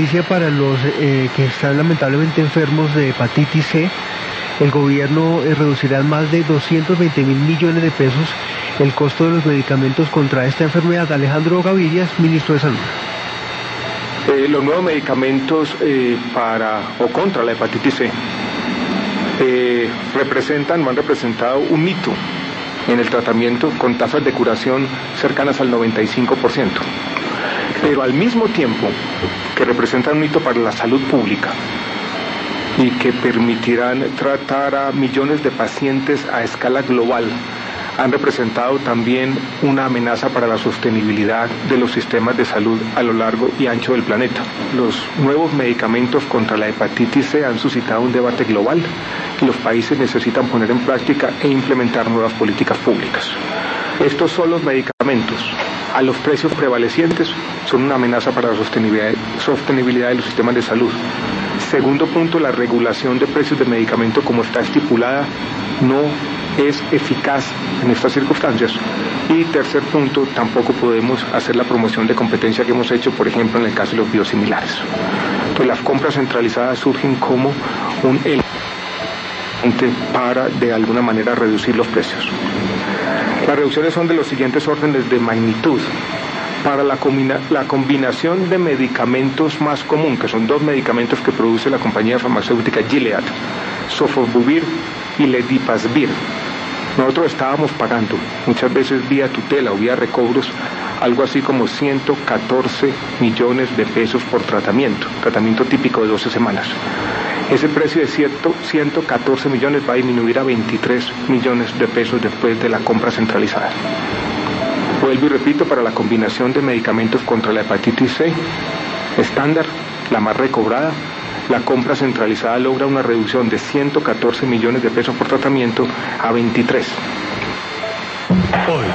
noticia para los que están lamentablemente enfermos de hepatitis C. El gobierno reducirá en más de 220.000 millones de pesos el costo de los medicamentos contra esta enfermedad. Alejandro Gaviria, ministro de Salud. Los nuevos medicamentos para o contra la hepatitis C han representado un hito en el tratamiento con tasas de curación cercanas al 95%. Pero al mismo tiempo que representan un hito para la salud pública y que permitirán tratar a millones de pacientes a escala global, han representado también una amenaza para la sostenibilidad de los sistemas de salud a lo largo y ancho del planeta. Los nuevos medicamentos contra la hepatitis C han suscitado un debate global y los países necesitan poner en práctica e implementar nuevas políticas públicas. Estos solos medicamentos, a los precios prevalecientes, son una amenaza para la sostenibilidad de los sistemas de salud. Segundo punto, la regulación de precios de medicamento como está estipulada no es eficaz en estas circunstancias. Y tercer punto, tampoco podemos hacer la promoción de competencia que hemos hecho, por ejemplo, en el caso de los biosimilares. Entonces, las compras centralizadas surgen como un elemento para, de alguna manera, reducir los precios. Las reducciones son de los siguientes órdenes de magnitud. Para la combinación de medicamentos más común, que son dos medicamentos que produce la compañía farmacéutica Gilead, Sofosbuvir y Ledipasvir, nosotros estábamos pagando, muchas veces vía tutela o vía recobros, algo así como 114 millones de pesos por tratamiento típico de 12 semanas. Ese precio de 114 millones va a disminuir a 23 millones de pesos después de la compra centralizada. Vuelvo y repito, para la combinación de medicamentos contra la hepatitis C estándar, la más recobrada, la compra centralizada logra una reducción de 114 millones de pesos por tratamiento a 23.